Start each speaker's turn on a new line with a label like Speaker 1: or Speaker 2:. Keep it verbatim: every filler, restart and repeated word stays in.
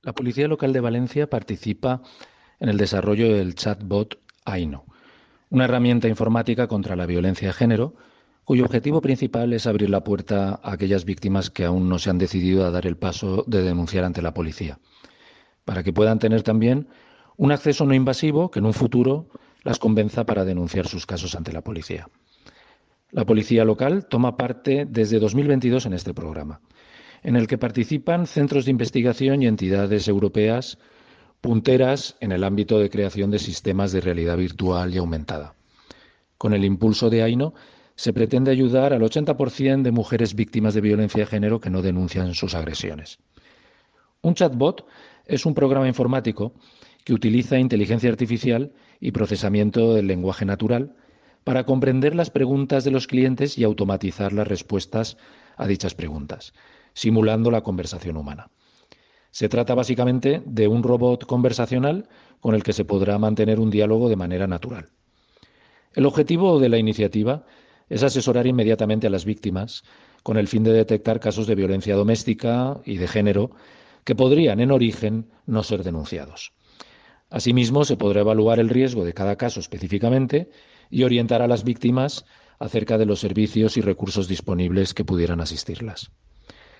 Speaker 1: La Policía Local de Valencia participa en el desarrollo del chatbot Aino, una herramienta informática contra la violencia de género, cuyo objetivo principal es abrir la puerta a aquellas víctimas que aún no se han decidido a dar el paso de denunciar ante la policía, para que puedan tener también un acceso no invasivo que en un futuro las convenza para denunciar sus casos ante la policía. La Policía Local toma parte desde dos mil veintidós en este programa, en el que participan centros de investigación y entidades europeas punteras en el ámbito de creación de sistemas de realidad virtual y aumentada. Con el impulso de Aino se pretende ayudar al ochenta por ciento de mujeres víctimas de violencia de género que no denuncian sus agresiones. Un chatbot es un programa informático que utiliza inteligencia artificial y procesamiento del lenguaje natural para comprender las preguntas de los clientes y automatizar las respuestas a dichas preguntas, simulando la conversación humana. Se trata básicamente de un robot conversacional con el que se podrá mantener un diálogo de manera natural. El objetivo de la iniciativa es asesorar inmediatamente a las víctimas con el fin de detectar casos de violencia doméstica y de género que podrían, en origen, no ser denunciados. Asimismo, se podrá evaluar el riesgo de cada caso específicamente y orientar a las víctimas acerca de los servicios y recursos disponibles que pudieran asistirlas.